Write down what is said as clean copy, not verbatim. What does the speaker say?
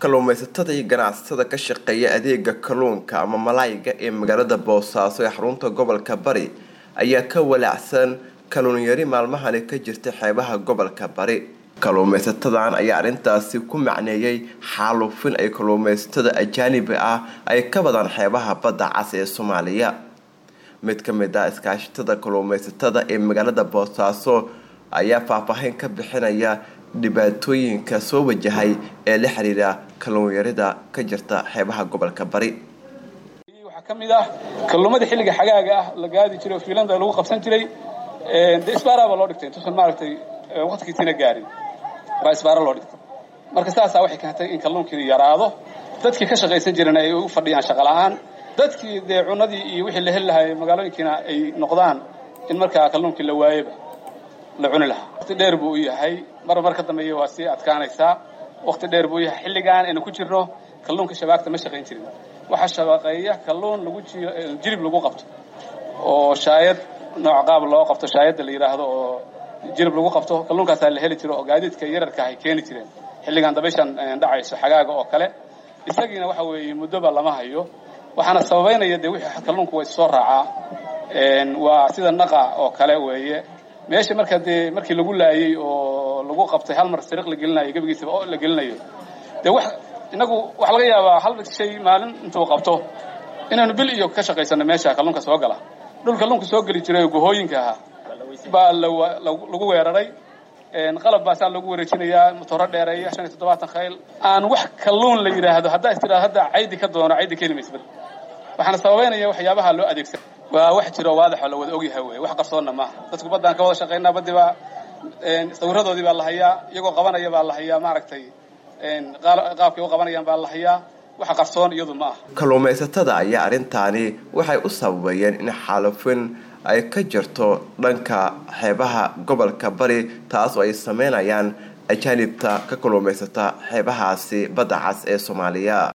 kalluumaysatada iyo ganacsatada ka shaqeeya adeega kalluunka ama malayga ee magaalada Boosaaso ee xarunta gobolka Bari ayaa ka walaacsan kalluun yari maalmahani ka jirta xeebaha gobolka Bari. Kalluumaysatadan ayaa arintaasi ku macneeyay xaalufin ay kalluumaysatada ajaanib ah ay ka badaan xeebaha badda cas ee Soomaaliya. Mid ka mid ah iskaashatada kalluumaysatada ee magaalada Boosaaso ayaa faahfaahin ka bixinaya dhibaatooyinka soo wajahay ee la xiriira kalluun yarida ka jirta xeebaha gobolka Bari. Waxa kamid ah kalluumada xilliga xagaaga ah la gaadi jiray fiilanda lagu qabsan jiray isbaaraba loo dhigtay inta maaragtay waqtigiisina gaarin waa isbaara loo dhigtay marka saas waxay keentay in kalluunkii yaraado dadkii ka shaqeysan jireen ay u fadhiyaan shaqo la'aan dadkii cunadii iyo wixii la heli lahaa magaalooyinkiina ay noqdaan in marka kalluunkii la waayay la cuni lahaa waqti dheer buu yahay marka dambeeyay waa si adkaanaysa waqti dheer buu yahay xilligan inuu ku jirno kalluunka shabaagta ma shaqeyn jirin waxa shabaqeeya kalluun lagu jirib lagu qabto oo shaayad nooc qaab loo qabto shaayada la yiraahdo oo jirib lagu qabto kalluunkaas la heli jiro oo gaadiidka yararka ay keeni jireen xilligan dabayshan dhacayso xagaaga oo kale isagiina waxa weeye muddoba lama hayo waxaana sababeynaya wixii kalluunku way soo raacaa waa sida naqa oo kale weeye meesha markii lagu laayay oo lagu qabtay hal mar sariiq la gelinayo gabigiisa oo la gelinayo inagu wax laga yaabaa hal shay maalin intuu qabto inaanu bil iyo ka shaqeysano meesha kalluunka soo gala dhul kalluunka soo gali jiray gohooyinka ah baa lagu weeraray qalab baasan lagu wareejinayaa matooro dheereeya 7 khayl aan wax kalluun la yiraahdo hadda caydi ka doono caydi kelimaysa waxaana sababeynaya waxyaabaha loo adeegsan waa wax jiro waadax oo la wada ogyahay way wax qarsoonna ma dadku badan ka wada shaqeynaa badiba sawiradoodii baa la hayaa iyagoo qabanaya baa la hayaa maaragtay qaabkii u qabanayaan baa la hayaa waxa qarsoon iyadu ma ah kalluumaysatada ayaa arintani waxay u sababayeen in xaalufin ay ka jirto dhanka xeebaha gobolka Bari taas oo ay sameynayaan ajaanibta ka kalluumaysata xeebahaasi badda cas ee Soomaaliya.